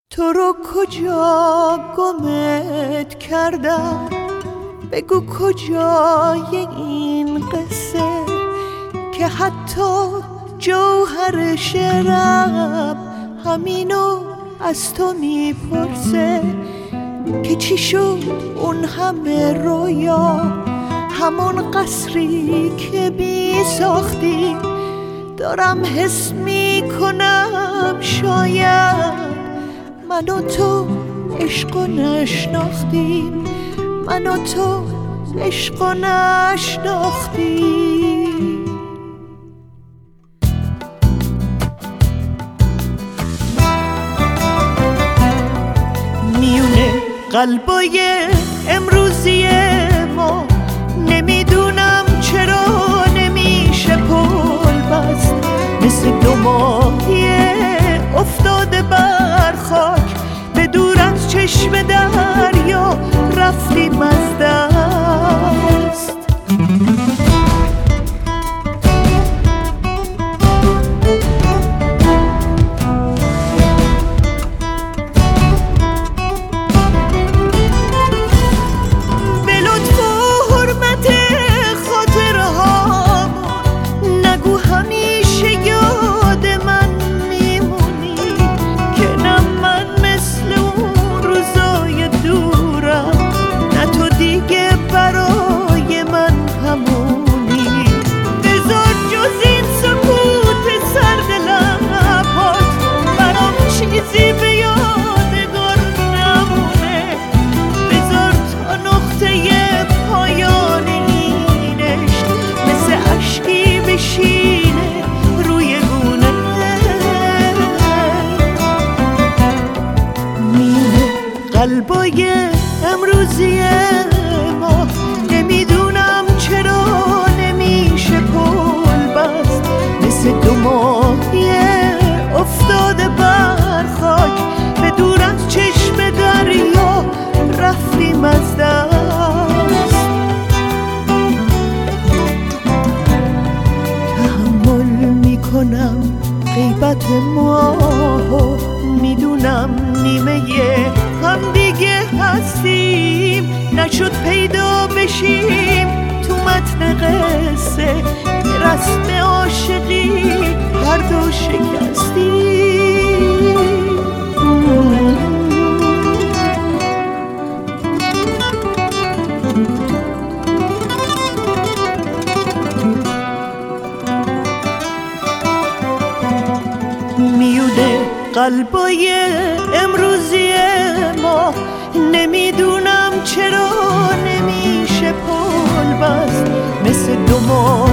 تو رو کجا گمت کردم؟ بگو کجای این قصه که حتی جوهر شعرم همینو از تو میپرسه که چی شد اون همه رویا، همون قصری که بی ساختی. دارم حس میکنم شاید من و تو عشق و نشناختیم، من و تو عشق و نشناختیم. میونه قلبای امروزی ما نمیدونم چرا نمیشه پل بست، مثل دو ماهی افتاده بر خاک به دور از چشم دریا رفتیم از دست. به لطف و حرمت خاطرهام نگو همیشه یاد من میمونی که نه من مثل اون روزای دورم، نه تو دیگه برای من همونی. بذار جز این سکوت سرد لبات برام چیزی به یادگار نمونه. بذار تا نقطه پایان این عشق مثل اشکی بشینه روی گونه. میونه قلبای امروزی ما نمیدونم چرا نمیشه پل بست، مثل دو ماهی افتاده بر خاک به دور از چشم دریا رفتیم از دست. تحمل میکنم غیبت ما، میدونم نیمه هم دیگه هستیم، نشد پیدا بشیم تو متن قصه رسم عاشقی هر دو شکستیم. میونه قلبای امروزی ما نمیدونم چرا نمیشه پل بست، مثل دو ماه